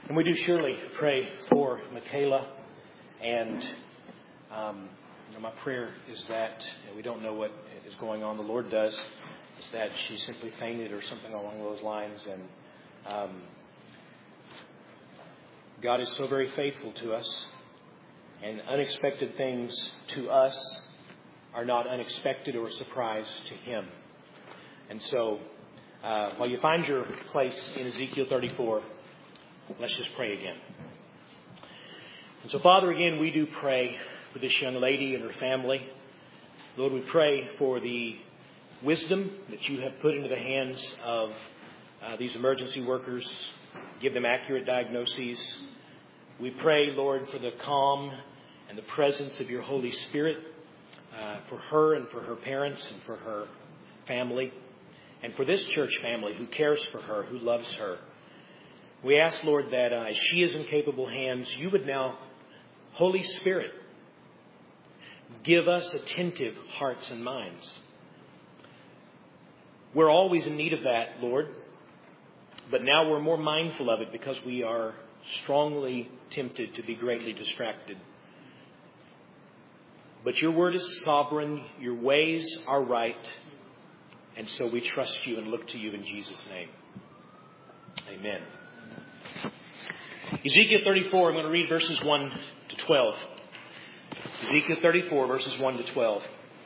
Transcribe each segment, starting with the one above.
And we do surely pray for Michaela. And my prayer is that we don't know what is going on. The Lord does. Is that she simply fainted or something along those lines. And God is so very faithful to us. And unexpected things to us are not unexpected or a surprise to Him. And so, while you find your place in Ezekiel 34, let's just pray again. And so, Father, again, we do pray for this young lady and her family. Lord, we pray for the wisdom that you have put into the hands of these emergency workers. Give them accurate diagnoses. We pray, Lord, for the calm and the presence of your Holy Spirit for her and for her parents and for her family and for this church family who cares for her, who loves her. We ask, Lord, that as she is in capable hands, you would now, Holy Spirit, give us attentive hearts and minds. We're always in need of that, Lord, but now we're more mindful of it because we are strongly tempted to be greatly distracted. But your word is sovereign, your ways are right, and so we trust you and look to you in Jesus' name. Amen. Ezekiel 34, I'm going to read verses 1 to 12. Ezekiel 34, verses 1 to 12.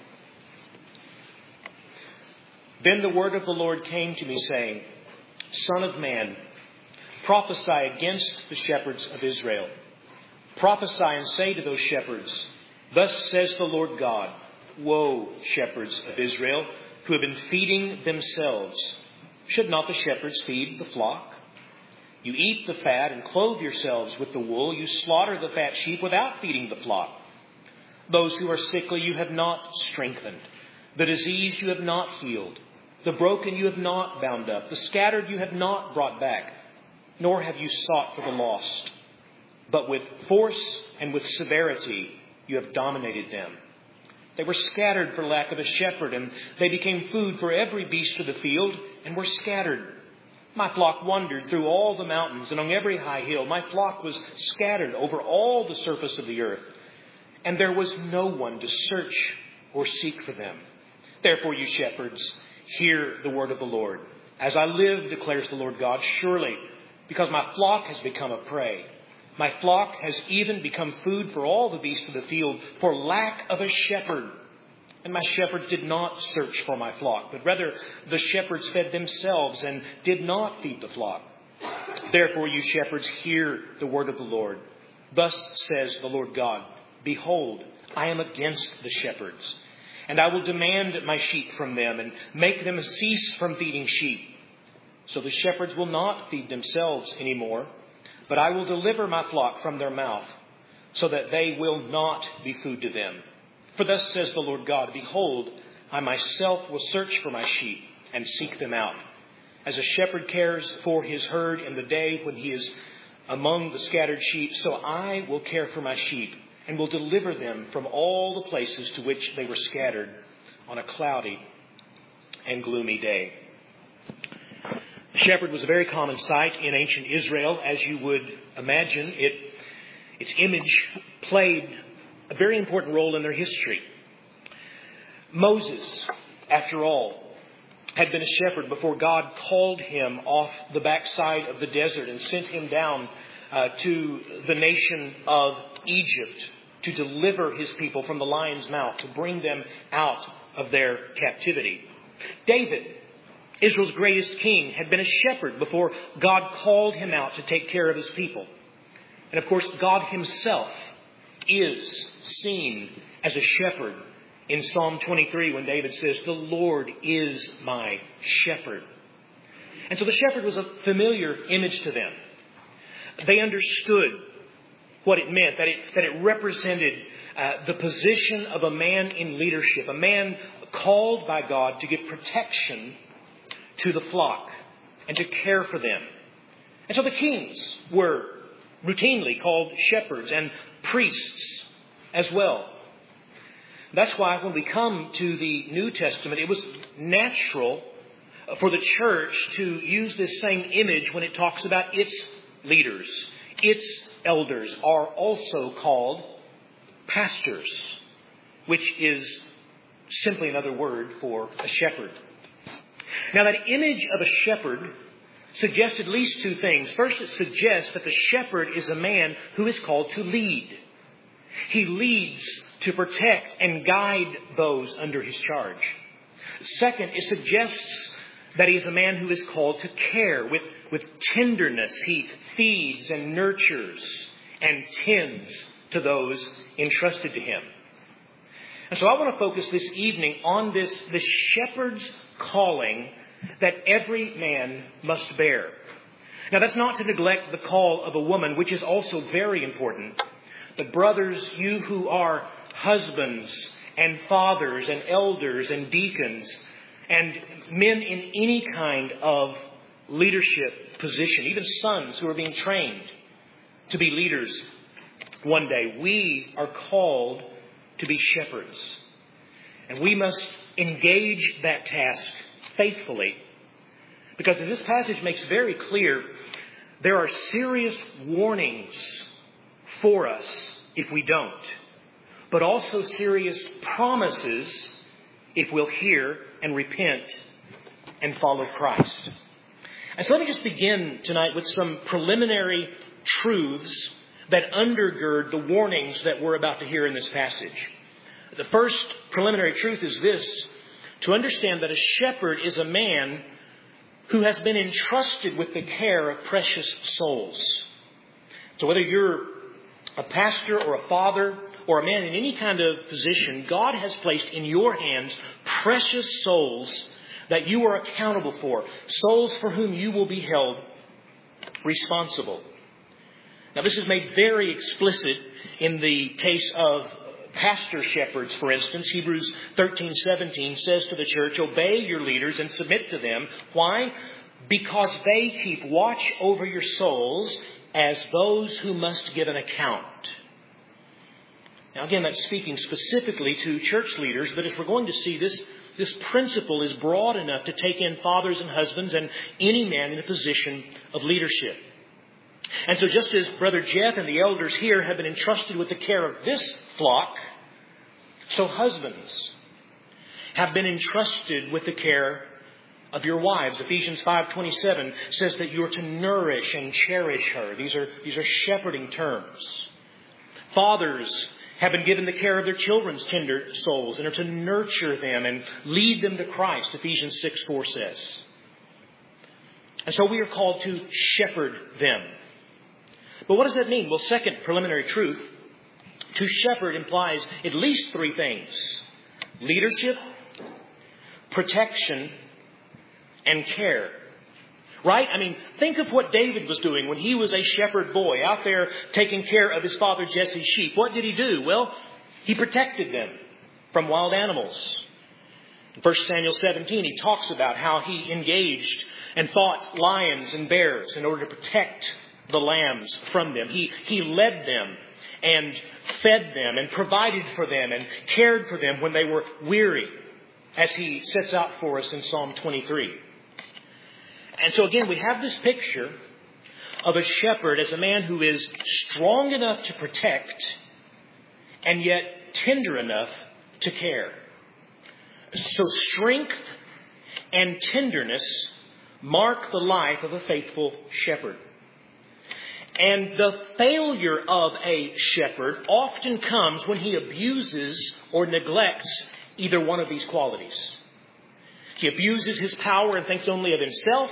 Then the word of the Lord came to me, saying, Son of man, prophesy against the shepherds of Israel. Prophesy and say to those shepherds, Thus says the Lord God, Woe, shepherds of Israel, who have been feeding themselves. Should not the shepherds feed the flock? You eat the fat and clothe yourselves with the wool. You slaughter the fat sheep without feeding the flock. Those who are sickly you have not strengthened. The diseased you have not healed. The broken you have not bound up. The scattered you have not brought back. Nor have you sought for the lost. But with force and with severity you have dominated them. They were scattered for lack of a shepherd, and they became food for every beast of the field, and were scattered. My flock wandered through all the mountains and on every high hill. My flock was scattered over all the surface of the earth, and there was no one to search or seek for them. Therefore, you shepherds, hear the word of the Lord. As I live, declares the Lord God, surely, because my flock has become a prey, my flock has even become food for all the beasts of the field for lack of a shepherd. And my shepherds did not search for my flock, but rather the shepherds fed themselves and did not feed the flock. Therefore, you shepherds, hear the word of the Lord. Thus says the Lord God, Behold, I am against the shepherds, and I will demand my sheep from them and make them cease from feeding sheep. So the shepherds will not feed themselves anymore, but I will deliver my flock from their mouth, so that they will not be food to them. For thus says the Lord God, Behold, I myself will search for my sheep and seek them out. As a shepherd cares for his herd in the day when he is among the scattered sheep, so I will care for my sheep and will deliver them from all the places to which they were scattered on a cloudy and gloomy day. The shepherd was a very common sight in ancient Israel. As you would imagine, its image played a very important role in their history. Moses, after all, had been a shepherd before God called him off the backside of the desert and sent him down to the nation of Egypt to deliver his people from the lion's mouth, to bring them out of their captivity. David, Israel's greatest king, had been a shepherd before God called him out to take care of his people. And of course, God himself is seen as a shepherd in Psalm 23 when David says, The Lord is my shepherd. And so the shepherd was a familiar image to them. They understood what it meant, that it represented the position of a man in leadership, a man called by God to give protection to the flock and to care for them. And so the kings were routinely called shepherds and priests as well. That's why when we come to the New Testament, it was natural for the church to use this same image when it talks about its leaders, its elders, are also called pastors, which is simply another word for a shepherd. Now, that image of a shepherd suggests at least two things. First, it suggests that the shepherd is a man who is called to lead. He leads to protect and guide those under his charge. Second, it suggests that he is a man who is called to care with tenderness. He feeds and nurtures and tends to those entrusted to him. And so I want to focus this evening on the shepherd's calling that every man must bear. Now, that's not to neglect the call of a woman, which is also very important. But brothers, you who are husbands and fathers and elders and deacons and men in any kind of leadership position, even sons who are being trained to be leaders one day, we are called to be shepherds. And we must engage that task faithfully. Because as this passage makes very clear, there are serious warnings for us if we don't. But also serious promises if we'll hear and repent and follow Christ. And so let me just begin tonight with some preliminary truths that undergird the warnings that we're about to hear in this passage. The first preliminary truth is this: to understand that a shepherd is a man who has been entrusted with the care of precious souls. So whether you're a pastor or a father or a man in any kind of position, God has placed in your hands precious souls that you are accountable for, souls for whom you will be held responsible. Now, this is made very explicit in the case of pastor shepherds, for instance. Hebrews 13:17 says to the church, obey your leaders and submit to them. Why? Because they keep watch over your souls as those who must give an account. Now, again, that's speaking specifically to church leaders, but as we're going to see, this principle is broad enough to take in fathers and husbands and any man in a position of leadership. And so just as Brother Jeff and the elders here have been entrusted with the care of this flock, so husbands have been entrusted with the care of your wives. Ephesians 5:27 says that you are to nourish and cherish her. These are shepherding terms. Fathers have been given the care of their children's tender souls and are to nurture them and lead them to Christ, Ephesians 6:4 says. And so we are called to shepherd them. But what does that mean? Well, second preliminary truth, to shepherd implies at least three things: leadership, protection, and care. Right? I mean, think of what David was doing when he was a shepherd boy out there taking care of his father Jesse's sheep. What did he do? Well, he protected them from wild animals. In 1 Samuel 17, he talks about how he engaged and fought lions and bears in order to protect the lambs from them. He led them and fed them and provided for them and cared for them when they were weary, as he sets out for us in Psalm 23. And so again, we have this picture of a shepherd as a man who is strong enough to protect and yet tender enough to care. So strength and tenderness mark the life of a faithful shepherd. And the failure of a shepherd often comes when he abuses or neglects either one of these qualities. He abuses his power and thinks only of himself,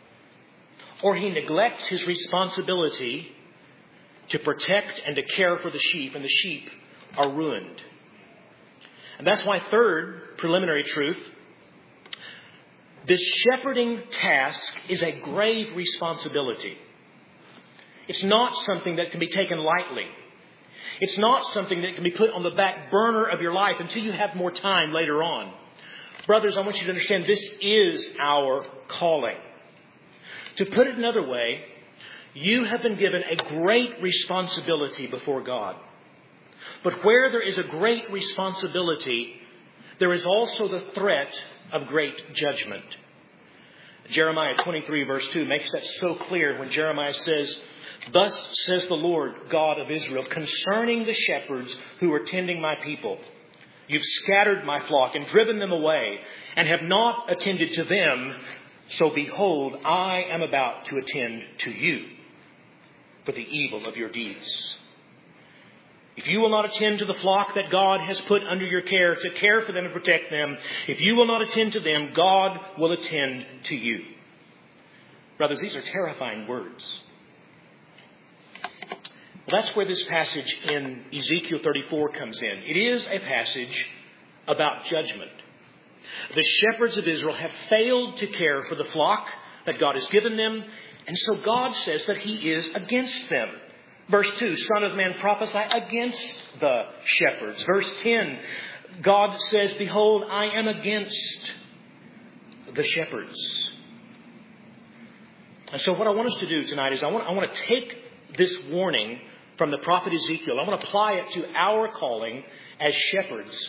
or he neglects his responsibility to protect and to care for the sheep, and the sheep are ruined. And that's why third preliminary truth, this shepherding task is a grave responsibility. It's not something that can be taken lightly. It's not something that can be put on the back burner of your life until you have more time later on. Brothers, I want you to understand this is our calling. To put it another way, you have been given a great responsibility before God. But where there is a great responsibility, there is also the threat of great judgment. Jeremiah 23 verse 2 makes that so clear when Jeremiah says, Thus says the Lord God of Israel, concerning the shepherds who are tending my people. You've scattered my flock and driven them away, and have not attended to them. So behold, I am about to attend to you for the evil of your deeds. If you will not attend to the flock that God has put under your care, to care for them and protect them, if you will not attend to them, God will attend to you. Brothers, these are terrifying words. Well, that's where this passage in Ezekiel 34 comes in. It is a passage about judgment. The shepherds of Israel have failed to care for the flock that God has given them, and so God says that He is against them. Verse 2, Son of man, prophesy against the shepherds. Verse 10, God says, behold, I am against the shepherds. And so what I want us to do tonight is I want to take this warning from the prophet Ezekiel. I want to apply it to our calling as shepherds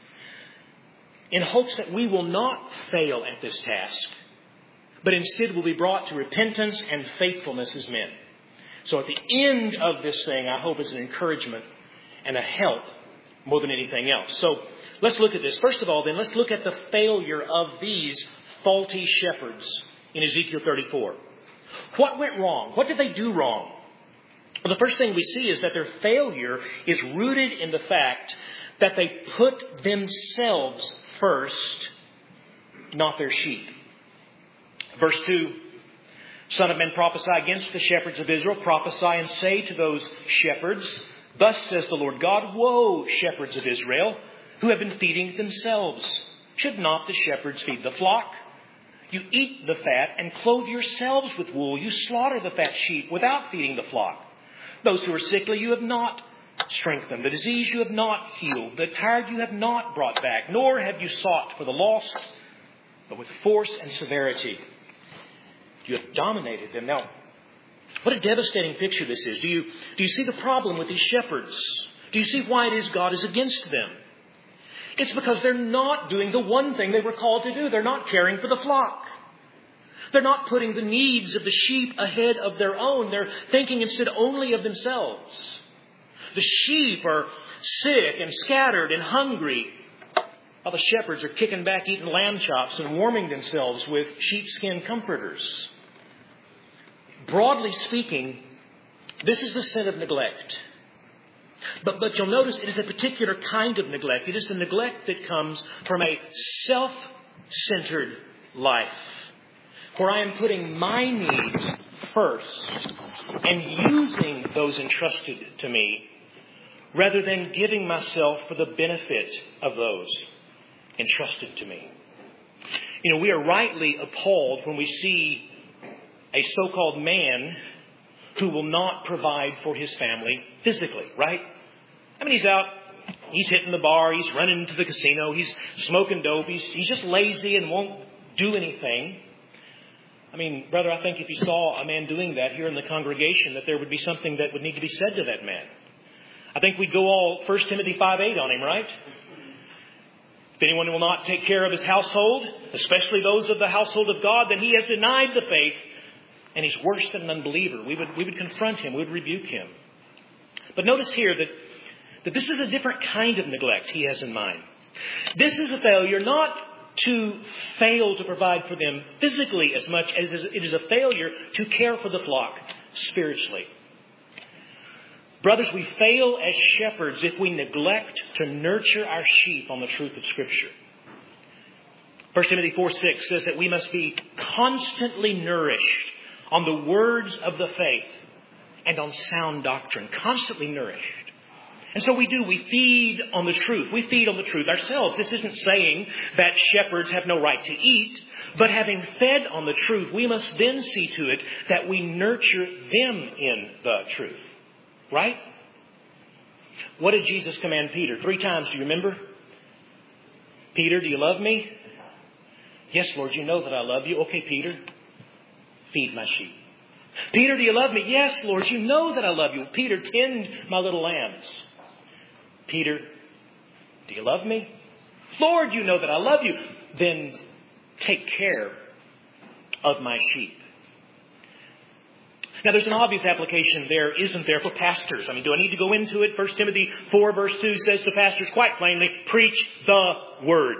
in hopes that we will not fail at this task, but instead will be brought to repentance and faithfulness as men. So at the end of this thing, I hope it's an encouragement and a help more than anything else. So let's look at this. First of all, then, let's look at the failure of these faulty shepherds in Ezekiel 34. What went wrong? What did they do wrong? Well, the first thing we see is that their failure is rooted in the fact that they put themselves first, not their sheep. Verse 2, Son of man, prophesy against the shepherds of Israel. Prophesy and say to those shepherds, thus says the Lord God, woe, shepherds of Israel, who have been feeding themselves. Should not the shepherds feed the flock? You eat the fat and clothe yourselves with wool. You slaughter the fat sheep without feeding the flock. Those who are sickly you have not strengthened. The disease you have not healed. The tired you have not brought back. Nor have you sought for the lost, but with force and severity you have dominated them. Now, what a devastating picture this is. Do you see the problem with these shepherds? Do you see why it is God is against them? It's because they're not doing the one thing they were called to do. They're not caring for the flock. They're not putting the needs of the sheep ahead of their own. They're thinking instead only of themselves. The sheep are sick and scattered and hungry, while the shepherds are kicking back, eating lamb chops and warming themselves with sheepskin comforters. Broadly speaking, this is the sin of neglect. But you'll notice it is a particular kind of neglect. It is the neglect that comes from a self-centered life, where I am putting my needs first and using those entrusted to me rather than giving myself for the benefit of those entrusted to me. You know, we are rightly appalled when we see a so-called man who will not provide for his family physically, right? I mean, he's out, he's hitting the bar, he's running into the casino, he's smoking dope, he's just lazy and won't do anything. I mean, brother, I think if you saw a man doing that here in the congregation, that there would be something that would need to be said to that man. I think we'd go all 1 Timothy 5:8 on him, right? If anyone will not take care of his household, especially those of the household of God, then he has denied the faith, and he's worse than an unbeliever. We would confront him, we would rebuke him. But notice here that this is a different kind of neglect he has in mind. This is a failure not to fail to provide for them physically as much as it is a failure to care for the flock spiritually. Brothers, we fail as shepherds if we neglect to nurture our sheep on the truth of Scripture. 1 Timothy 4:6 says that we must be constantly nourished on the words of the faith and on sound doctrine. Constantly nourished. And so we do. We feed on the truth. We feed on the truth ourselves. This isn't saying that shepherds have no right to eat. But having fed on the truth, we must then see to it that we nurture them in the truth. Right? What did Jesus command Peter? 3 times, do you remember? Peter, do you love me? Yes, Lord, you know that I love you. Okay, Peter, feed my sheep. Peter, do you love me? Yes, Lord, you know that I love you. Peter, tend my little lambs. Peter, do you love me? Lord, you know that I love you. Then take care of my sheep. Now, there's an obvious application there, isn't there, for pastors? I mean, do I need to go into it? 1 Timothy 4 verse 2 says to pastors quite plainly, preach the word.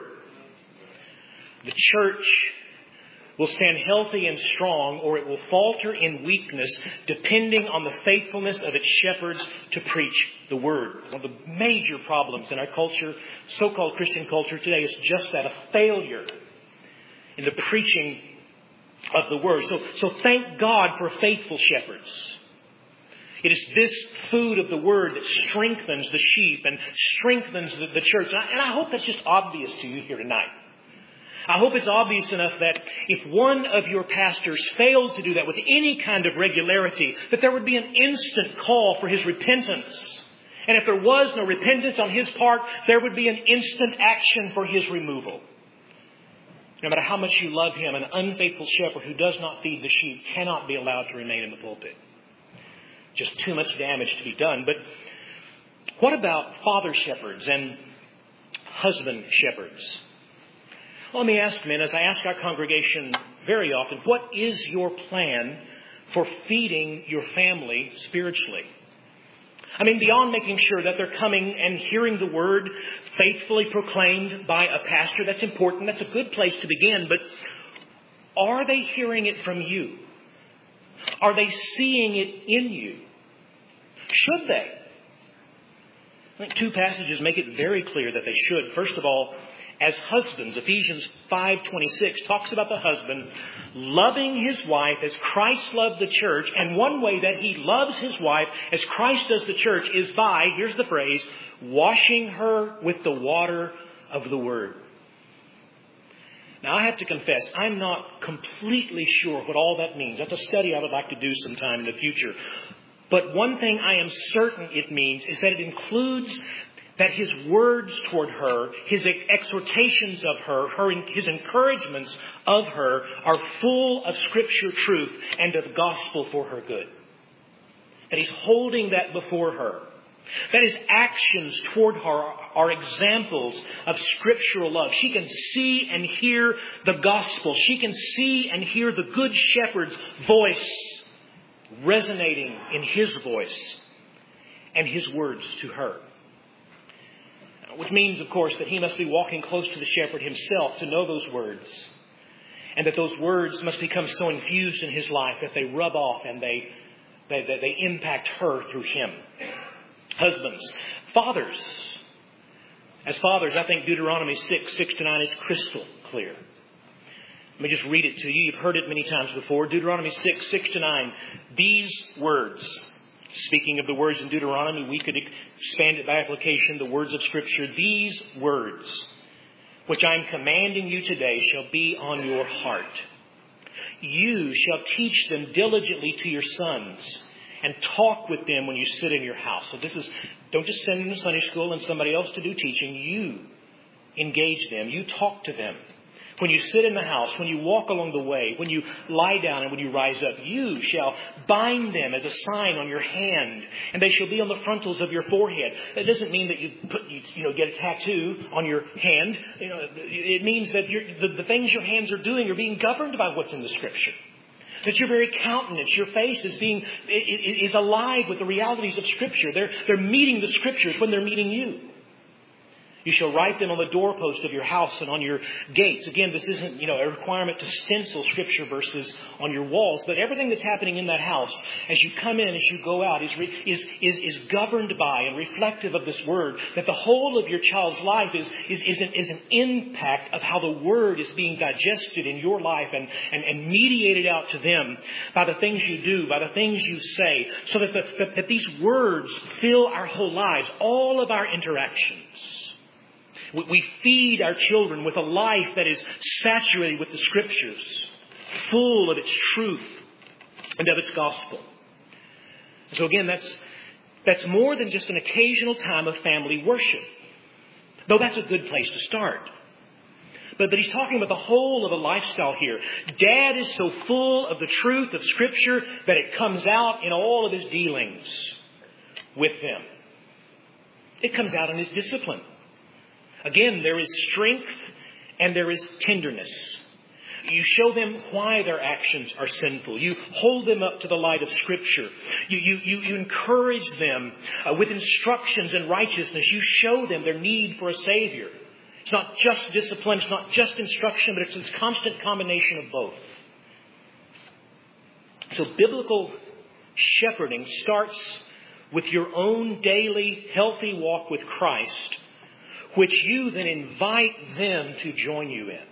The church will stand healthy and strong, or it will falter in weakness, depending on the faithfulness of its shepherds to preach the word. One of the major problems in our culture, so-called Christian culture today, is just that, a failure in the preaching of the word. So thank God for faithful shepherds. It is this food of the word that strengthens the sheep and strengthens the church. And I hope that's just obvious to you here tonight. I hope it's obvious enough that if one of your pastors failed to do that with any kind of regularity, that there would be an instant call for his repentance. And if there was no repentance on his part, there would be an instant action for his removal. No matter how much you love him, an unfaithful shepherd who does not feed the sheep cannot be allowed to remain in the pulpit. Just too much damage to be done. But what about father shepherds and husband shepherds? Well, let me ask men, as I ask our congregation very often, what is your plan for feeding your family spiritually? I mean, beyond making sure that they're coming and hearing the word faithfully proclaimed by a pastor, that's important. That's a good place to begin. But are they hearing it from you? Are they seeing it in you? Should they? I think two passages make it very clear that they should. First of all, as husbands, Ephesians 5:26 talks about the husband loving his wife as Christ loved the church. And one way that he loves his wife as Christ does the church is by, here's the phrase, washing her with the water of the word. Now, I have to confess, I'm not completely sure what all that means. That's a study I would like to do sometime in the future. But one thing I am certain it means is that it includes that his words toward her, his exhortations of her, his encouragements of her are full of Scripture truth and of gospel for her good. That he's holding that before her. That his actions toward her are examples of scriptural love. She can see and hear the gospel. She can see and hear the good shepherd's voice resonating in his voice and his words to her. Which means, of course, that he must be walking close to the shepherd himself to know those words. And that those words must become so infused in his life that they rub off and they impact her through him. Husbands. Fathers. As fathers, I think Deuteronomy 6:6-9 is crystal clear. Let me just read it to you. You've heard it many times before. Deuteronomy 6:6-9. These words. Speaking of the words in Deuteronomy, we could expand it by application, the words of Scripture. These words, which I am commanding you today, shall be on your heart. You shall teach them diligently to your sons and talk with them when you sit in your house. So don't just send them to Sunday school and somebody else to do teaching. You engage them. You talk to them. When you sit in the house, when you walk along the way, when you lie down and when you rise up, you shall bind them as a sign on your hand, and they shall be on the frontals of your forehead. That doesn't mean that you get a tattoo on your hand. It means that the things your hands are doing are being governed by what's in the Scripture. That your very countenance, your face is alive with the realities of Scripture. They're meeting the Scriptures when they're meeting you. You shall write them on the doorpost of your house and on your gates. Again, this isn't, a requirement to stencil Scripture verses on your walls, but everything that's happening in that house, as you come in, as you go out, is governed by and reflective of this Word. That the whole of your child's life is an impact of how the Word is being digested in your life and mediated out to them by the things you do, by the things you say, so that these words fill our whole lives, all of our interactions. We feed our children with a life that is saturated with the Scriptures, full of its truth and of its gospel. So again, that's more than just an occasional time of family worship, though that's a good place to start. But he's talking about the whole of a lifestyle here. Dad is so full of the truth of Scripture that it comes out in all of his dealings with them. It comes out in his discipline. Again, there is strength and there is tenderness. You show them why their actions are sinful. You hold them up to the light of Scripture. You encourage them with instructions in righteousness. You show them their need for a Savior. It's not just discipline, it's not just instruction, but it's this constant combination of both. So biblical shepherding starts with your own daily healthy walk with Christ, which you then invite them to join you in.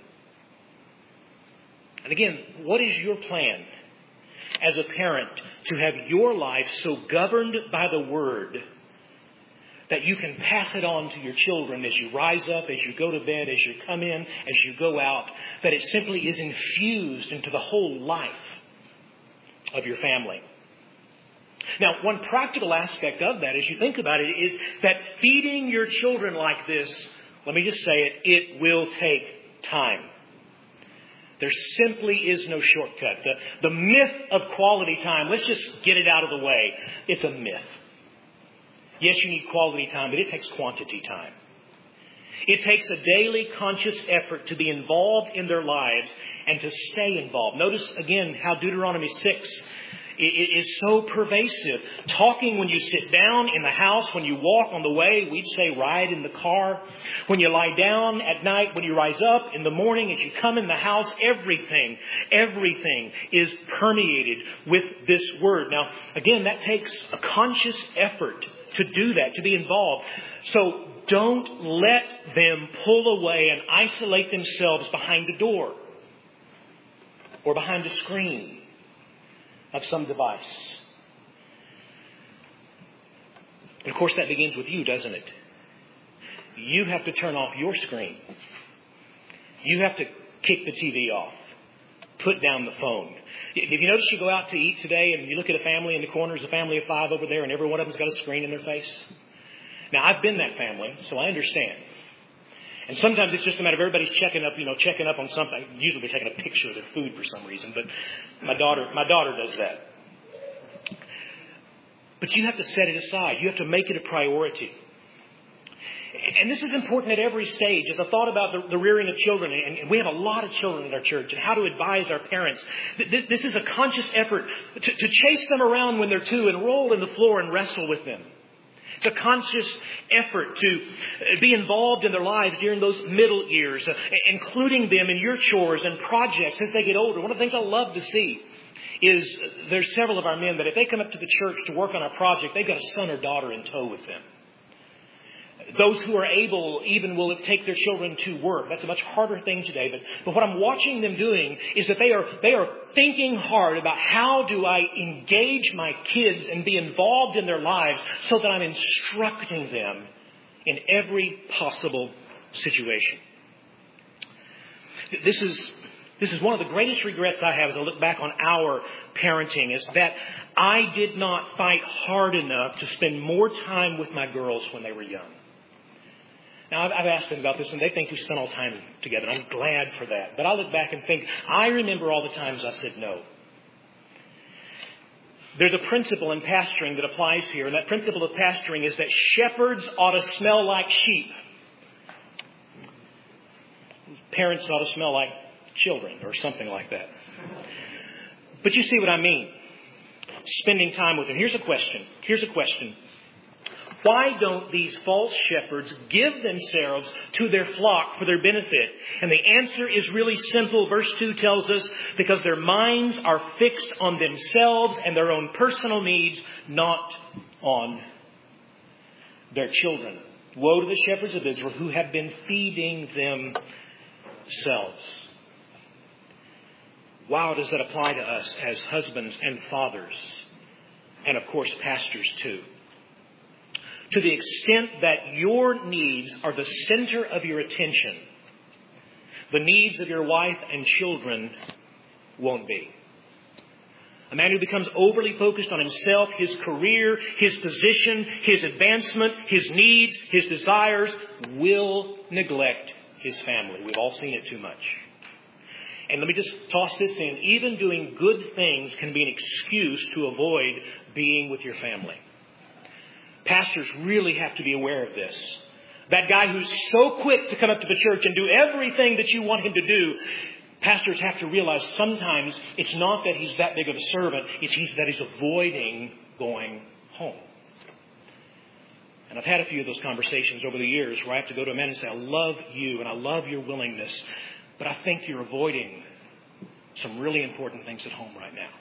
And again, what is your plan as a parent to have your life so governed by the Word that you can pass it on to your children as you rise up, as you go to bed, as you come in, as you go out, that it simply is infused into the whole life of your family? Now, one practical aspect of that, as you think about it, is that feeding your children like this, let me just say it, it will take time. There simply is no shortcut. The myth of quality time, let's just get it out of the way. It's a myth. Yes, you need quality time, but it takes quantity time. It takes a daily conscious effort to be involved in their lives and to stay involved. Notice again how Deuteronomy 6 is so pervasive. Talking when you sit down in the house, when you walk on the way, we'd say ride in the car. When you lie down at night, when you rise up in the morning, as you come in the house, everything is permeated with this word. Now, again, that takes a conscious effort to do that, to be involved. So don't let them pull away and isolate themselves behind a door or behind a screen of some device. And of course that begins with you, doesn't it? You have to turn off your screen. You have to kick the TV off. Put down the phone. If you notice you go out to eat today and you look at a family in the corner, there's a family of 5 over there and every one of them's got a screen in their face. Now I've been that family, so I understand. And sometimes it's just a matter of everybody's checking up on something. Usually they're taking a picture of their food for some reason, but my daughter does that. But you have to set it aside. You have to make it a priority. And this is important at every stage. As I thought about the rearing of children, and we have a lot of children in our church, and how to advise our parents. This is a conscious effort to chase them around when they're 2 and roll in the floor and wrestle with them. It's a conscious effort to be involved in their lives during those middle years, including them in your chores and projects as they get older. One of the things I love to see is there's several of our men that if they come up to the church to work on a project, they've got a son or daughter in tow with them. Those who are able even will take their children to work. That's a much harder thing today. But what I'm watching them doing is that they are thinking hard about how do I engage my kids and be involved in their lives so that I'm instructing them in every possible situation. This is one of the greatest regrets I have as I look back on our parenting, is that I did not fight hard enough to spend more time with my girls when they were young. Now, I've asked them about this, and they think we spent all time together. I'm glad for that. But I look back and think, I remember all the times I said no. There's a principle in pastoring that applies here, and that principle of pastoring is that shepherds ought to smell like sheep. Parents ought to smell like children, or something like that. But you see what I mean. Spending time with them. Here's a question. Why don't these false shepherds give themselves to their flock for their benefit? And the answer is really simple. Verse 2 tells us, because their minds are fixed on themselves and their own personal needs, not on their children. Woe to the shepherds of Israel who have been feeding themselves. Wow, does that apply to us as husbands and fathers? And of course, pastors too. To the extent that your needs are the center of your attention, the needs of your wife and children won't be. A man who becomes overly focused on himself, his career, his position, his advancement, his needs, his desires, will neglect his family. We've all seen it too much. And let me just toss this in. Even doing good things can be an excuse to avoid being with your family. Pastors really have to be aware of this. That guy who's so quick to come up to the church and do everything that you want him to do, Pastors have to realize sometimes it's not that he's that big of a servant, it's that he's avoiding going home. And I've had a few of those conversations over the years where I have to go to a man and say, I love you and I love your willingness, but I think you're avoiding some really important things at home right now.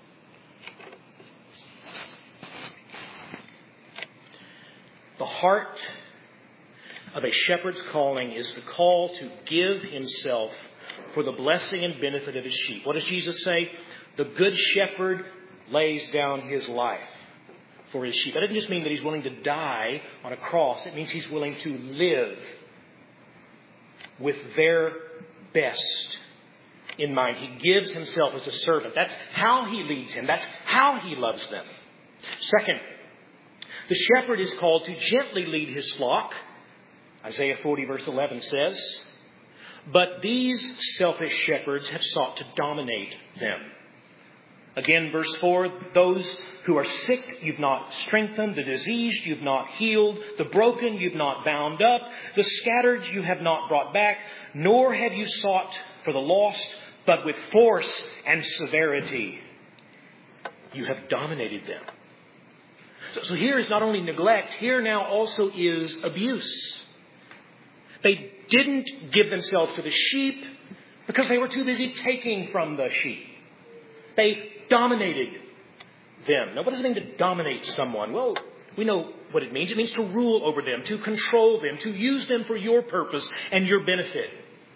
The heart of a shepherd's calling is the call to give himself for the blessing and benefit of his sheep. What does Jesus say? The good shepherd lays down his life for his sheep. That doesn't just mean that he's willing to die on a cross. It means he's willing to live with their best in mind. He gives himself as a servant. That's how he leads him. That's how he loves them. Second, the shepherd is called to gently lead his flock. Isaiah 40 verse 11 says, but these selfish shepherds have sought to dominate them. Again, verse 4, those who are sick you've not strengthened, the diseased you've not healed, the broken you've not bound up, the scattered you have not brought back, nor have you sought for the lost, but with force and severity you have dominated them. So here is not only neglect, here now also is abuse. They didn't give themselves to the sheep because they were too busy taking from the sheep. They dominated them. Now, what does it mean to dominate someone? Well, we know what it means. It means to rule over them, to control them, to use them for your purpose and your benefit.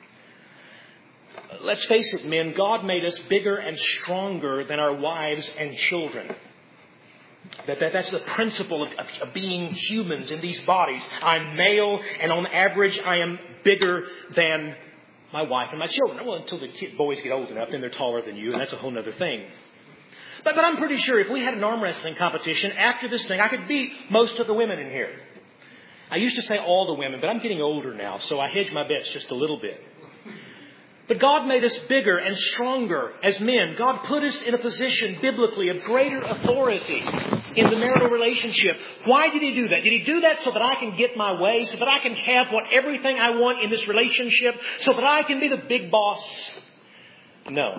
Let's face it, men, God made us bigger and stronger than our wives and children. That's the principle of being humans in these bodies. I'm male, and on average, I am bigger than my wife and my children. Well, until the boys get old enough, then they're taller than you, and that's a whole other thing. But I'm pretty sure if we had an arm wrestling competition after this thing, I could beat most of the women in here. I used to say all the women, but I'm getting older now, so I hedge my bets just a little bit. But God made us bigger and stronger as men. God put us in a position biblically of greater authority in the marital relationship. Why did He do that? Did He do that so that I can get my way, so that I can have everything I want in this relationship, so that I can be the big boss? No.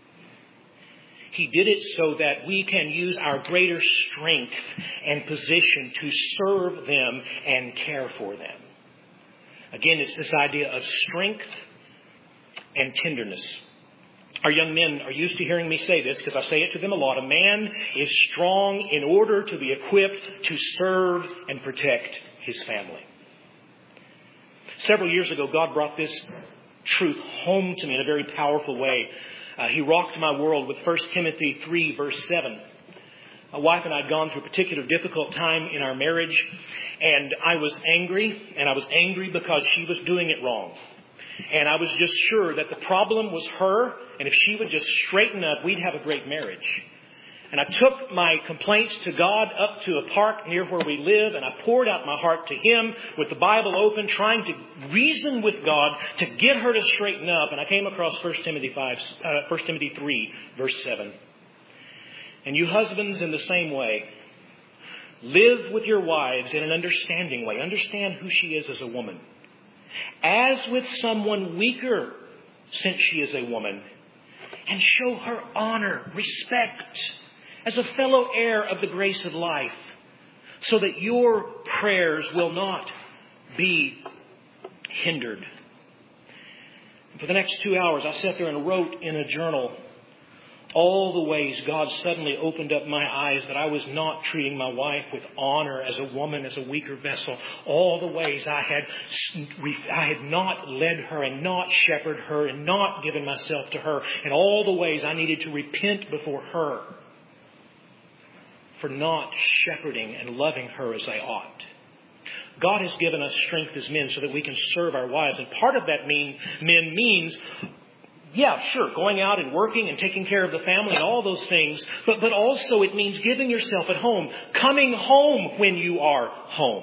He did it so that we can use our greater strength and position to serve them and care for them. Again, it's this idea of strength and tenderness. Our young men are used to hearing me say this because I say it to them a lot. A man is strong in order to be equipped to serve and protect his family. Several years ago, God brought this truth home to me in a very powerful way. He rocked my world with 1 Timothy 3, verse 7. My wife and I had gone through a particular difficult time in our marriage, and I was angry, and I was angry because she was doing it wrong. And I was just sure that the problem was her, and if she would just straighten up, we'd have a great marriage. And I took my complaints to God up to a park near where we live, and I poured out my heart to Him with the Bible open, trying to reason with God to get her to straighten up. And I came across 1 Timothy 3, verse 7. And you husbands, in the same way, live with your wives in an understanding way. Understand who she is as a woman. As with someone weaker, since she is a woman, and show her honor, respect, as a fellow heir of the grace of life, so that your prayers will not be hindered. And for the next 2 hours, I sat there and wrote in a journal all the ways God suddenly opened up my eyes that I was not treating my wife with honor as a woman, as a weaker vessel. All the ways I had not led her and not shepherded her and not given myself to her. And all the ways I needed to repent before her for not shepherding and loving her as I ought. God has given us strength as men so that we can serve our wives. And part of that means yeah, sure, going out and working and taking care of the family and all those things. But also it means giving yourself at home, coming home when you are home.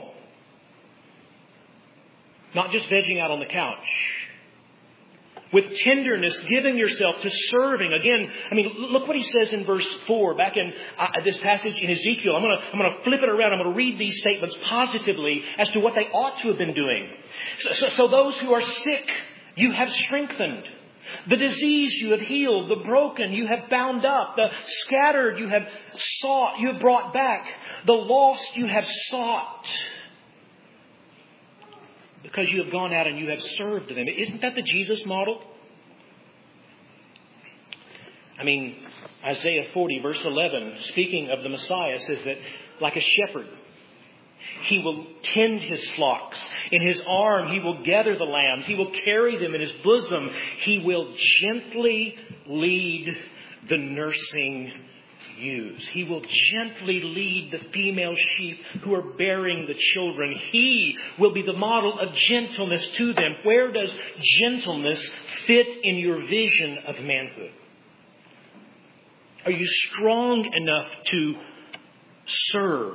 Not just vegging out on the couch. With tenderness, giving yourself to serving. Again, look what he says in verse 4, back in this passage in Ezekiel. I'm going to flip it around. I'm going to read these statements positively as to what they ought to have been doing. So those who are sick, you have strengthened. The diseased you have healed. The broken you have bound up. The scattered you have brought back. The lost you have sought. Because you have gone out and you have served them. Isn't that the Jesus model? I mean, Isaiah 40 verse 11, speaking of the Messiah, says that like a shepherd, He will tend His flocks. In His arm, He will gather the lambs. He will carry them in His bosom. He will gently lead the nursing ewes. He will gently lead the female sheep who are bearing the children. He will be the model of gentleness to them. Where does gentleness fit in your vision of manhood? Are you strong enough to serve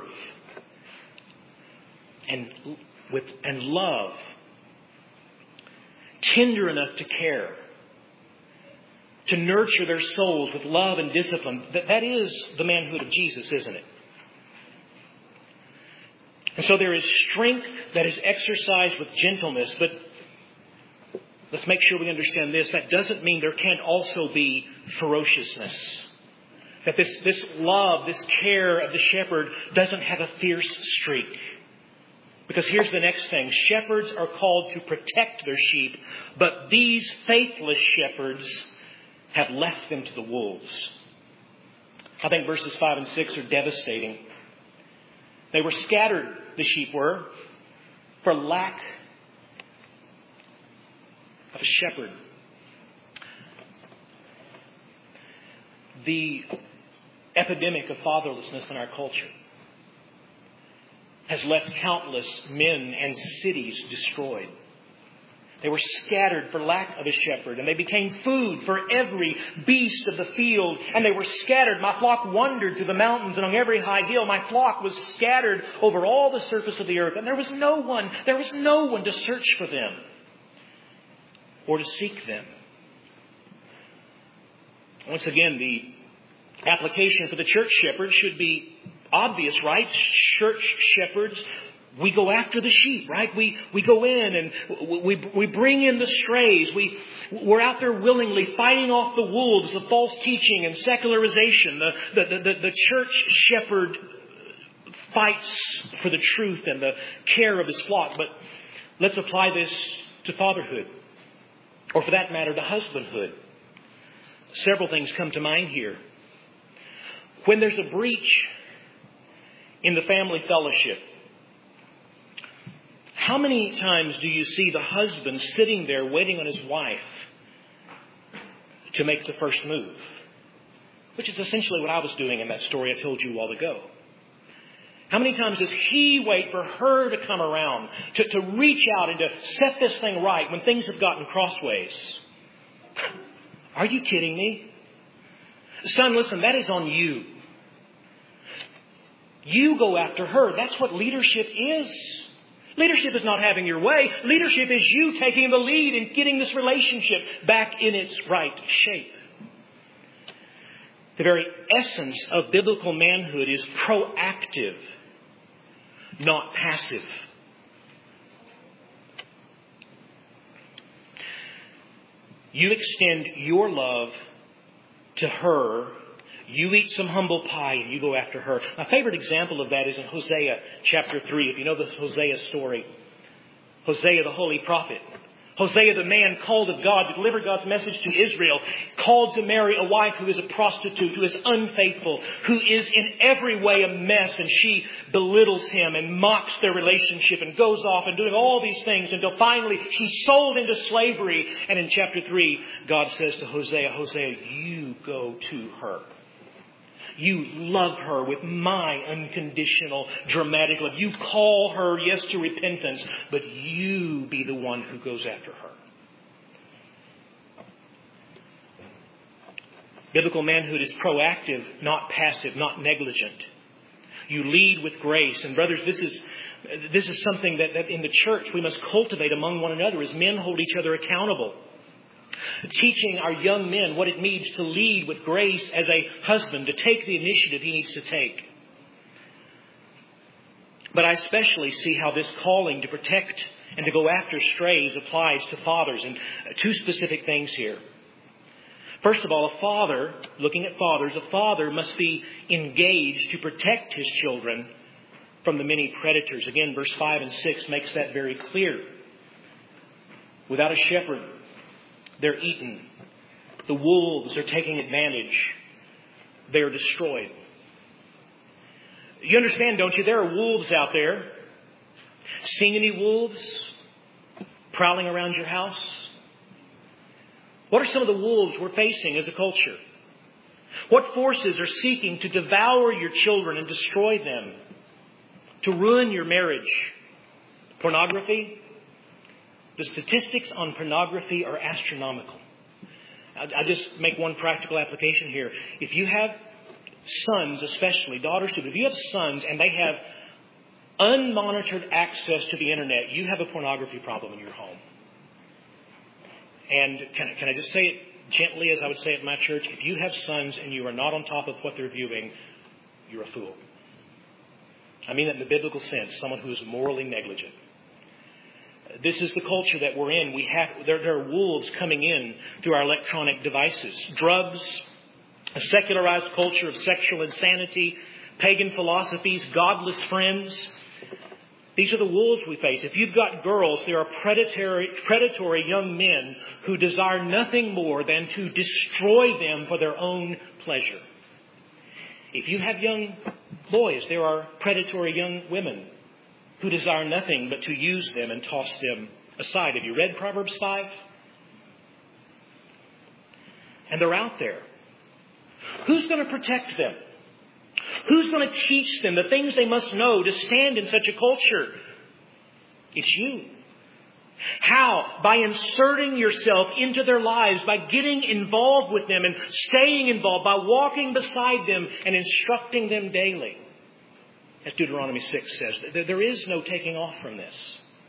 and love? Tender enough to care? To nurture their souls with love and discipline? That is the manhood of Jesus, isn't it? And so there is strength that is exercised with gentleness, but let's make sure we understand this. That doesn't mean there can't also be ferociousness. That this love, this care of the shepherd doesn't have a fierce streak. Because here's the next thing. Shepherds are called to protect their sheep, but these faithless shepherds have left them to the wolves. I think verses 5 and 6 are devastating. They were scattered, the sheep were, for lack of a shepherd. The epidemic of fatherlessness in our culture has left countless men and cities destroyed. They were scattered for lack of a shepherd, and they became food for every beast of the field, and they were scattered. My flock wandered through the mountains and on every high hill. My flock was scattered over all the surface of the earth, and there was no one to search for them or to seek them. Once again, the application for the church shepherd should be obvious, right? Church shepherds, we go after the sheep, right? We go in and we bring in the strays. We're out there willingly fighting off the wolves of false teaching and secularization. The church shepherd fights for the truth and the care of his flock. But let's apply this to fatherhood, or for that matter, to husbandhood. Several things come to mind here. When there's a breach in the family fellowship, how many times do you see the husband sitting there waiting on his wife to make the first move? Which is essentially what I was doing in that story I told you a while ago. How many times does he wait for her to come around, to reach out and to set this thing right when things have gotten crossways? Are you kidding me? Son, listen, that is on you. You go after her. That's what leadership is. Leadership is not having your way. Leadership is you taking the lead and getting this relationship back in its right shape. The very essence of biblical manhood is proactive, not passive. You extend your love to her. You eat some humble pie and you go after her. My favorite example of that is in Hosea chapter 3. If you know the Hosea story. Hosea, the holy prophet. Hosea, the man called of God to deliver God's message to Israel, called to marry a wife who is a prostitute, who is unfaithful, who is in every way a mess, and she belittles him and mocks their relationship and goes off and doing all these things until finally she's sold into slavery. And in chapter 3, God says to Hosea, Hosea, you go to her. You love her with my unconditional, dramatic love. You call her, yes, to repentance, but you be the one who goes after her. Biblical manhood is proactive, not passive, not negligent. You lead with grace. And brothers, this is something that in the church we must cultivate among one another as men hold each other accountable. Teaching our young men what it means to lead with grace as a husband, to take the initiative he needs to take. But I especially see how this calling to protect and to go after strays applies to fathers. And two specific things here. First of all, a father, looking at fathers, a father must be engaged to protect his children from the many predators. Again, verse 5 and 6 makes that very clear. Without a shepherd, they're eaten. The wolves are taking advantage. They are destroyed. You understand, don't you? There are wolves out there. Seen any wolves prowling around your house? What are some of the wolves we're facing as a culture? What forces are seeking to devour your children and destroy them? To ruin your marriage? Pornography? The statistics on pornography are astronomical. I'll just make one practical application here. If you have sons, especially, daughters too, but if you have sons and they have unmonitored access to the internet, you have a pornography problem in your home. And can I just say it gently as I would say at my church? If you have sons and you are not on top of what they're viewing, you're a fool. I mean that in the biblical sense, someone who is morally negligent. This is the culture that we're in. There are wolves coming in through our electronic devices. Drugs, a secularized culture of sexual insanity, pagan philosophies, godless friends. These are the wolves we face. If you've got girls, there are predatory young men who desire nothing more than to destroy them for their own pleasure. If you have young boys, there are predatory young women who desire nothing but to use them and toss them aside. Have you read Proverbs 5? And they're out there. Who's going to protect them? Who's going to teach them the things they must know to stand in such a culture? It's you. How? By inserting yourself into their lives, by getting involved with them and staying involved, by walking beside them and instructing them daily. As Deuteronomy 6 says, there is no taking off from this.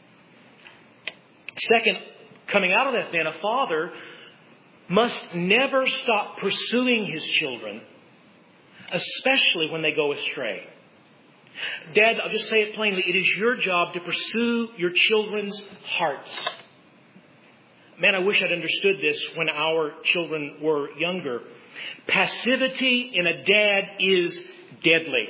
Second, coming out of that then, a father must never stop pursuing his children, especially when they go astray. Dad, I'll just say it plainly, it is your job to pursue your children's hearts. Man, I wish I'd understood this when our children were younger. Passivity in a dad is deadly.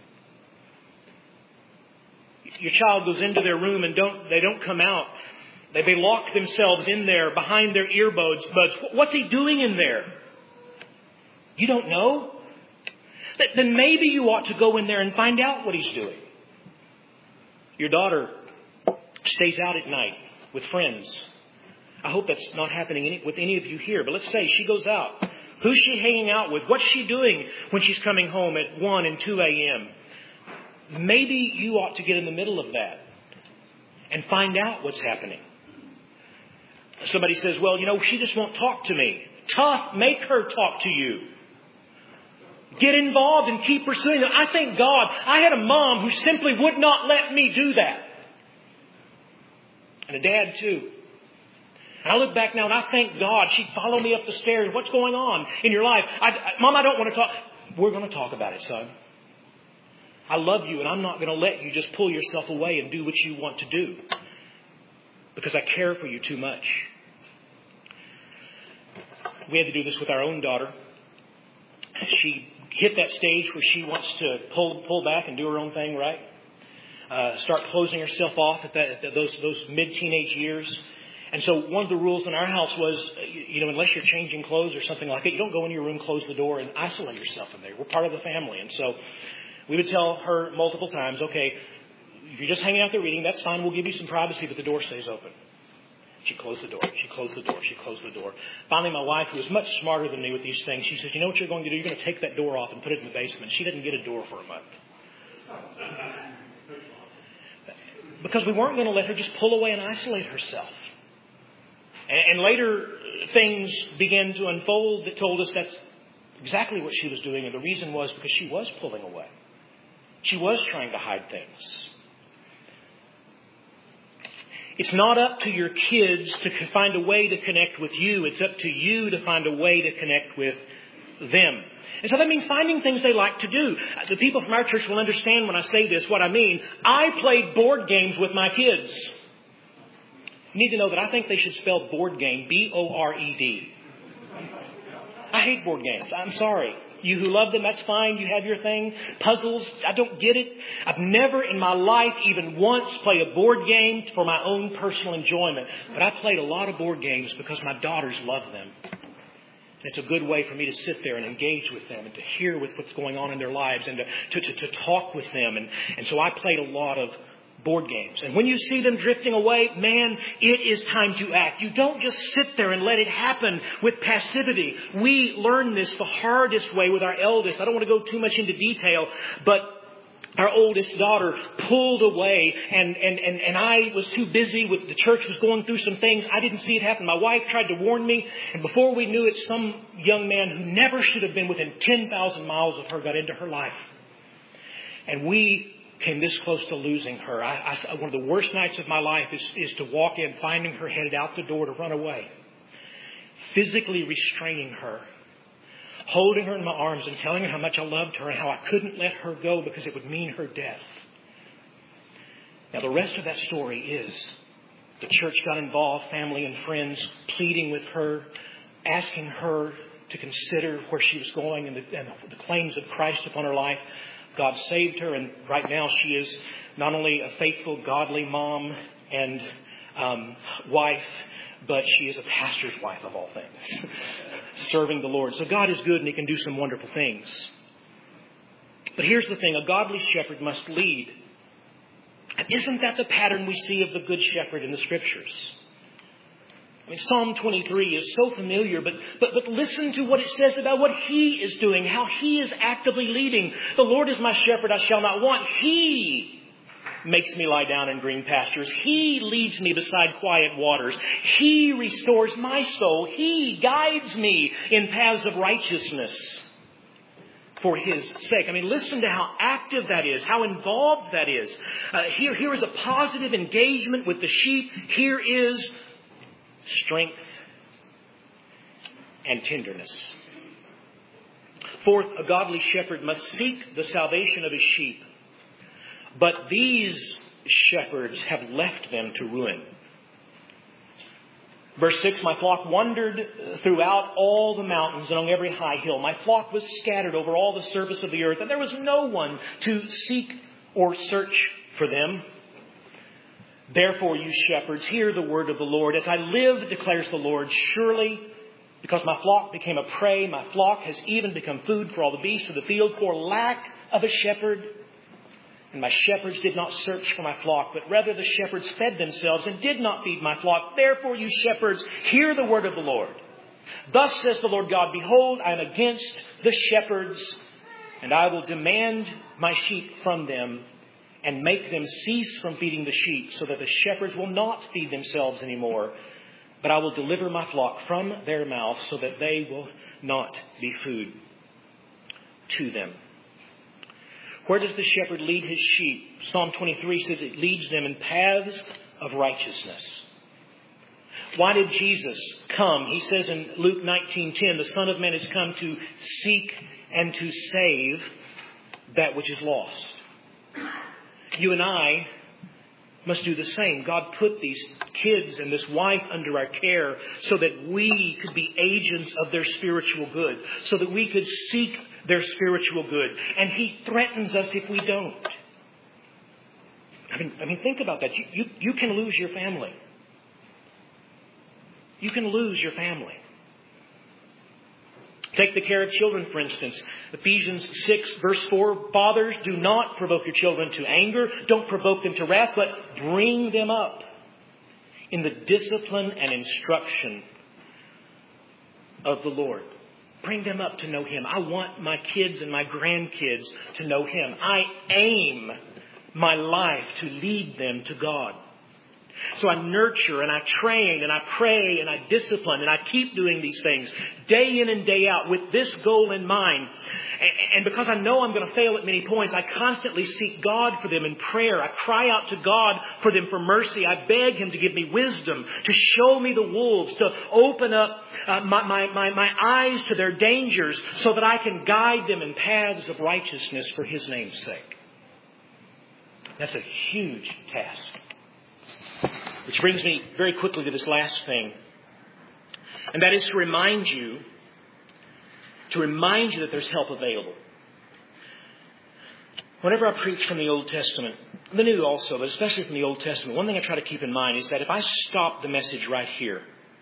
Your child goes into their room and they don't come out. They lock themselves in there behind their earbuds. What's he doing in there? You don't know? Then maybe you ought to go in there and find out what he's doing. Your daughter stays out at night with friends. I hope that's not happening with any of you here. But let's say she goes out. Who's she hanging out with? What's she doing when she's coming home at 1 and 2 a.m.? Maybe you ought to get in the middle of that and find out what's happening. Somebody says, well, she just won't talk to me. Tough, make her talk to you. Get involved and keep pursuing them. I thank God I had a mom who simply would not let me do that. And a dad too. And I look back now and I thank God she'd follow me up the stairs. What's going on in your life? Mom, I don't want to talk. We're going to talk about it, son. I love you and I'm not going to let you just pull yourself away and do what you want to do. Because I care for you too much. We had to do this with our own daughter. She hit that stage where she wants to pull back and do her own thing, right? Start closing herself off at those mid-teenage years. And so one of the rules in our house was, unless you're changing clothes or something like it, you don't go into your room, close the door, and isolate yourself in there. We're part of the family. And so we would tell her multiple times, okay, if you're just hanging out there reading, that's fine. We'll give you some privacy, but the door stays open. She closed the door. She closed the door. She closed the door. Finally, my wife, who is much smarter than me with these things, she says, you know what you're going to do? You're going to take that door off and put it in the basement. She didn't get a door for a month. Because we weren't going to let her just pull away and isolate herself. And later, things began to unfold that told us that's exactly what she was doing. And the reason was because she was pulling away. She was trying to hide things. It's not up to your kids to find a way to connect with you. It's up to you to find a way to connect with them. And so that means finding things they like to do. The people from our church will understand when I say this, what I mean. I played board games with my kids. You need to know that I think they should spell board game, B-O-R-E-D. I hate board games. I'm sorry. You who love them, that's fine. You have your thing. Puzzles, I don't get it. I've never in my life even once played a board game for my own personal enjoyment. But I played a lot of board games because my daughters love them. And it's a good way for me to sit there and engage with them and to hear with what's going on in their lives and to talk with them. And so I played a lot of board games. And when you see them drifting away, man, it is time to act. You don't just sit there and let it happen with passivity. We learned this the hardest way with our eldest. I don't want to go too much into detail, but our oldest daughter pulled away and I was too busy with the church was going through some things. I didn't see it happen. My wife tried to warn me. And before we knew it, some young man who never should have been within 10,000 miles of her got into her life. And we came this close to losing her. One of the worst nights of my life is to walk in, finding her headed out the door to run away. Physically restraining her. Holding her in my arms and telling her how much I loved her and how I couldn't let her go because it would mean her death. Now the rest of that story is the church got involved, family and friends pleading with her, asking her to consider where she was going and the claims of Christ upon her life. God saved her, and right now she is not only a faithful, godly mom and wife, but she is a pastor's wife of all things, serving the Lord. So God is good and He can do some wonderful things. But here's the thing, a godly shepherd must lead. And isn't that the pattern we see of the good shepherd in the Scriptures? I mean, Psalm 23 is so familiar, but listen to what it says about what He is doing, how He is actively leading. The Lord is my shepherd, I shall not want. He makes me lie down in green pastures. He leads me beside quiet waters. He restores my soul. He guides me in paths of righteousness for His sake. I mean, listen to how active that is, how involved that is. Here is a positive engagement with the sheep. Here is strength and tenderness. Fourth, a godly shepherd must seek the salvation of his sheep. But these shepherds have left them to ruin. Verse 6, my flock wandered throughout all the mountains and on every high hill. My flock was scattered over all the surface of the earth, and there was no one to seek or search for them. Therefore, you shepherds, hear the word of the Lord. As I live, declares the Lord, surely, because my flock became a prey, my flock has even become food for all the beasts of the field for lack of a shepherd. And my shepherds did not search for my flock, but rather the shepherds fed themselves and did not feed my flock. Therefore, you shepherds, hear the word of the Lord. Thus says the Lord God, behold, I am against the shepherds, and I will demand my sheep from them and make them cease from feeding the sheep, so that the shepherds will not feed themselves anymore. But I will deliver my flock from their mouth, so that they will not be food to them. Where does the shepherd lead his sheep? Psalm 23 says it leads them in paths of righteousness. Why did Jesus come? He says in Luke 19:10, the Son of Man has come to seek and to save that which is lost. You and I must do the same. God put these kids and this wife under our care so that we could be agents of their spiritual good, so that we could seek their spiritual good. And He threatens us if we don't. I mean, think about that. You can lose your family. You can lose your family. Take the care of children, for instance. Ephesians 6, verse 4, fathers, do not provoke your children to anger. Don't provoke them to wrath, but bring them up in the discipline and instruction of the Lord. Bring them up to know Him. I want my kids and my grandkids to know Him. I aim my life to lead them to God. So I nurture and I train and I pray and I discipline and I keep doing these things day in and day out with this goal in mind. And because I know I'm going to fail at many points, I constantly seek God for them in prayer. I cry out to God for them for mercy. I beg Him to give me wisdom, to show me the wolves, to open up my eyes to their dangers so that I can guide them in paths of righteousness for His name's sake. That's a huge task. Which brings me very quickly to this last thing. And that is to remind you to remind you that there's help available. Whenever I preach from the Old Testament, the New also, but especially from the Old Testament, one thing I try to keep in mind is that if I stop the message right here,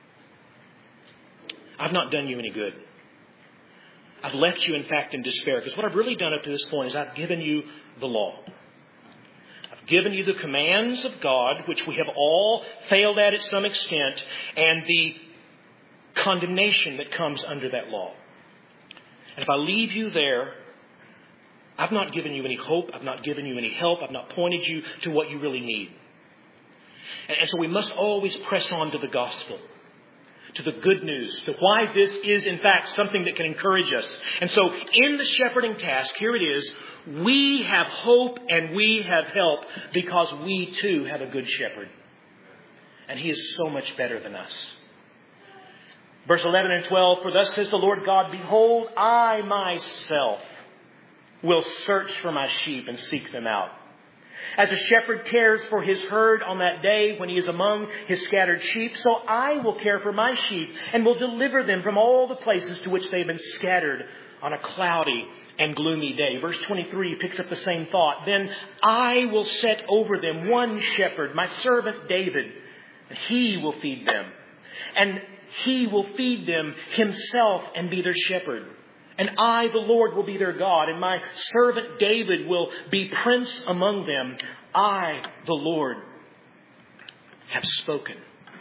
I've not done you any good. I've left you, in fact, in despair. Because what I've really done up to this point is I've given you the law. I've given you the commands of God, which we have all failed at some extent, and the condemnation that comes under that law. And if I leave you there, I've not given you any hope. I've not given you any help. I've not pointed you to what you really need. And so we must always press on to the gospel, to the good news, to why this is, in fact, something that can encourage us. And so in the shepherding task, here it is, we have hope and we have help because we too have a good shepherd. And he is so much better than us. Verse 11 and 12, for thus says the Lord God, behold, I myself will search for my sheep and seek them out. As a shepherd cares for his herd on that day when he is among his scattered sheep, so I will care for my sheep and will deliver them from all the places to which they have been scattered on a cloudy and gloomy day. Verse 23 picks up the same thought. Then I will set over them one shepherd, my servant David, and he will feed them. And he will feed them himself and be their shepherd. And I, the Lord, will be their God, and my servant David will be prince among them. I, the Lord, have spoken.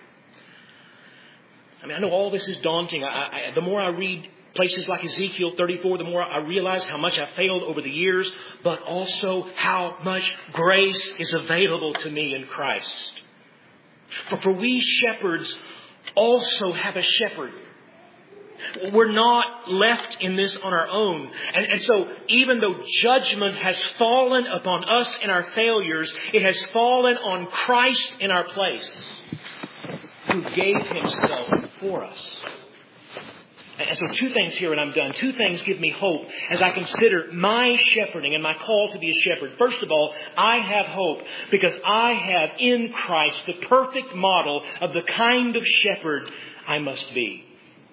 I know all this is daunting. The more I read places like Ezekiel 34, the more I realize how much I've failed over the years, but also how much grace is available to me in Christ. For we shepherds also have a shepherd. We're not left in this on our own. And so even though judgment has fallen upon us in our failures, it has fallen on Christ in our place, who gave himself for us. And so two things here and I'm done. Two things give me hope as I consider my shepherding and my call to be a shepherd. First of all, I have hope because I have in Christ the perfect model of the kind of shepherd I must be.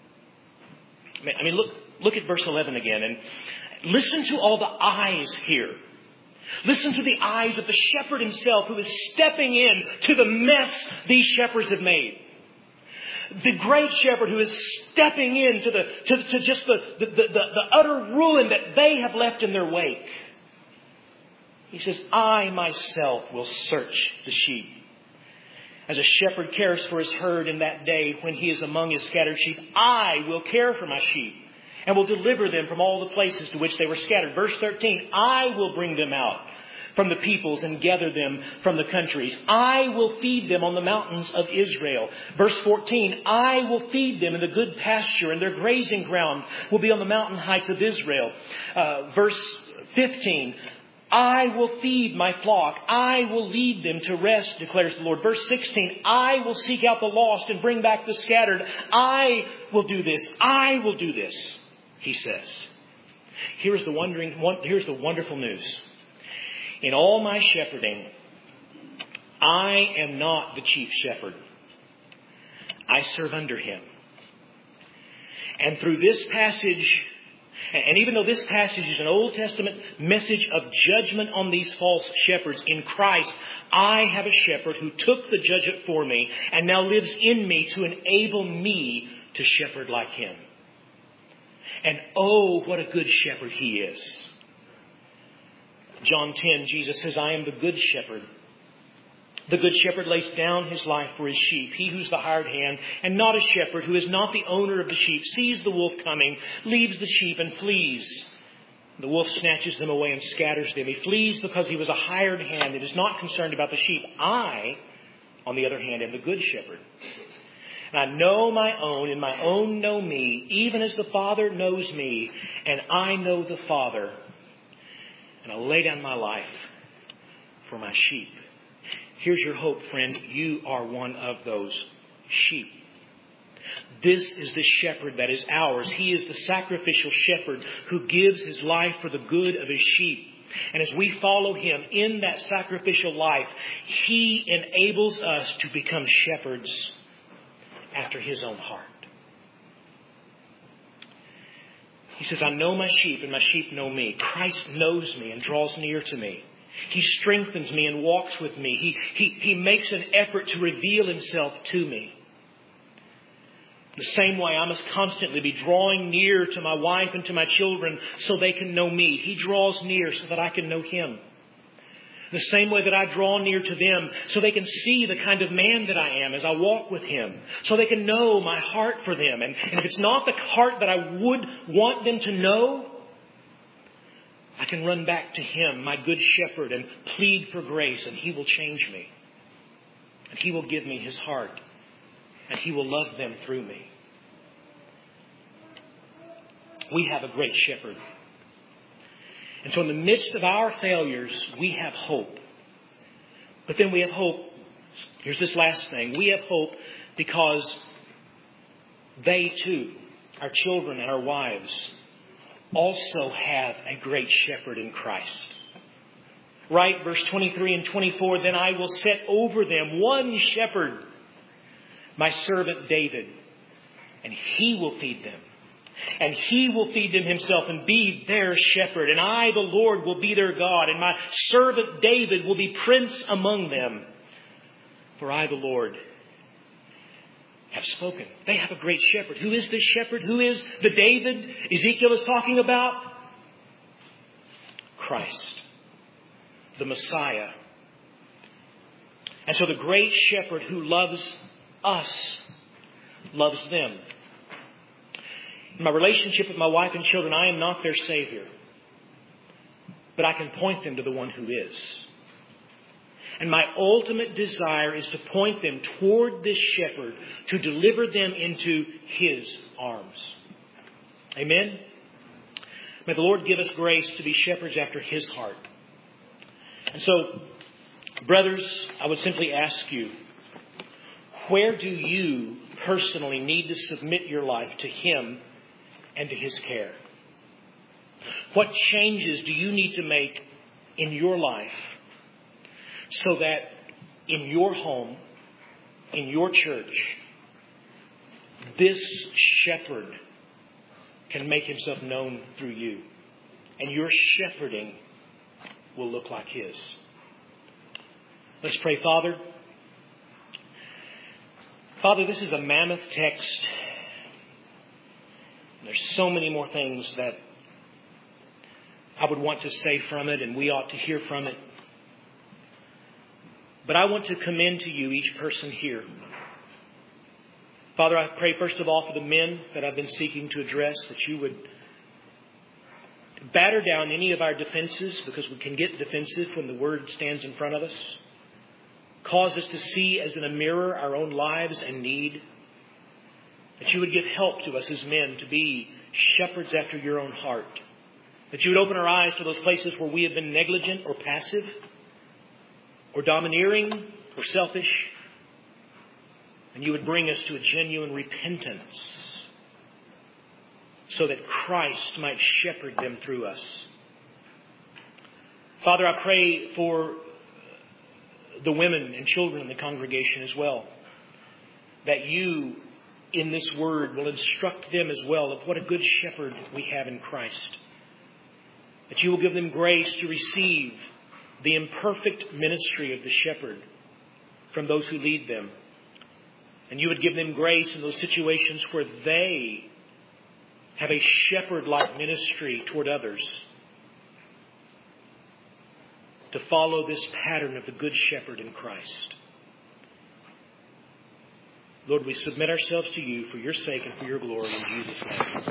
Look at verse 11 again and listen to all the eyes here. Listen to the eyes of the shepherd himself who is stepping in to the mess these shepherds have made. The great shepherd who is stepping in to just the utter ruin that they have left in their wake. He says, I myself will search the sheep. As a shepherd cares for his herd in that day when he is among his scattered sheep, I will care for my sheep and will deliver them from all the places to which they were scattered. Verse 13, I will bring them out from the peoples and gather them from the countries. I will feed them on the mountains of Israel. Verse 14, I will feed them in the good pasture, and their grazing ground will be on the mountain heights of Israel. Verse 15, I will feed my flock. I will lead them to rest, declares the Lord. Verse 16, I will seek out the lost and bring back the scattered. I will do this. I will do this, he says. Here's the wonderful news. In all my shepherding, I am not the chief shepherd. I serve under him. And through this passage, and even though this passage is an Old Testament message of judgment on these false shepherds, in Christ, I have a shepherd who took the judgment for me and now lives in me to enable me to shepherd like him. And oh, what a good shepherd he is. John 10, Jesus says, I am the good shepherd. The good shepherd lays down his life for his sheep. He who's the hired hand and not a shepherd, who is not the owner of the sheep, sees the wolf coming, leaves the sheep and flees. The wolf snatches them away and scatters them. He flees because he was a hired hand and is not concerned about the sheep. I, on the other hand, am the good shepherd. And I know my own, and my own know me, even as the Father knows me, and I know the Father. And I lay down my life for my sheep. Here's your hope, friend. You are one of those sheep. This is the shepherd that is ours. He is the sacrificial shepherd who gives his life for the good of his sheep. And as we follow him in that sacrificial life, he enables us to become shepherds after his own heart. He says, I know my sheep and my sheep know me. Christ knows me and draws near to me. He strengthens me and walks with me. He makes an effort to reveal himself to me. The same way I must constantly be drawing near to my wife and to my children so they can know me. He draws near so that I can know him. The same way that I draw near to them so they can see the kind of man that I am as I walk with him. So they can know my heart for them. And if it's not the heart that I would want them to know, I can run back to him, my good shepherd, and plead for grace, and he will change me. And he will give me his heart. And he will love them through me. We have a great shepherd. And so in the midst of our failures, we have hope. But then we have hope. Here's this last thing. We have hope because they too, our children and our wives, also have a great shepherd in Christ. Right? Verse 23 and 24, then I will set over them one shepherd, my servant David, and he will feed them. And he will feed them himself and be their shepherd. And I, the Lord, will be their God. And my servant David will be prince among them. For I, the Lord, have spoken. They have a great shepherd. Who is this shepherd? Who is the David Ezekiel is talking about? Christ, the Messiah. And so the great shepherd who loves us loves them. In my relationship with my wife and children, I am not their Savior. But I can point them to the one who is. And my ultimate desire is to point them toward this shepherd to deliver them into his arms. Amen? May the Lord give us grace to be shepherds after his heart. And so, brothers, I would simply ask you, where do you personally need to submit your life to him and to his care? What changes do you need to make in your life so that in your home, in your church, this shepherd can make himself known through you, and your shepherding will look like his? Let's pray. Father, this is a mammoth text. There's so many more things that I would want to say from it, and we ought to hear from it. But I want to commend to you each person here. Father, I pray first of all for the men that I've been seeking to address, that you would batter down any of our defenses, because we can get defensive when the Word stands in front of us. Cause us to see as in a mirror our own lives and need. That you would give help to us as men to be shepherds after your own heart. That you would open our eyes to those places where we have been negligent or passive or domineering or selfish. And you would bring us to a genuine repentance so that Christ might shepherd them through us. Father, I pray for the women and children in the congregation as well, that you in this word will instruct them as well of what a good shepherd we have in Christ. That you will give them grace to receive the imperfect ministry of the shepherd from those who lead them. And you would give them grace in those situations where they have a shepherd-like ministry toward others, to follow this pattern of the good shepherd in Christ. Lord, we submit ourselves to you for your sake and for your glory in Jesus' name.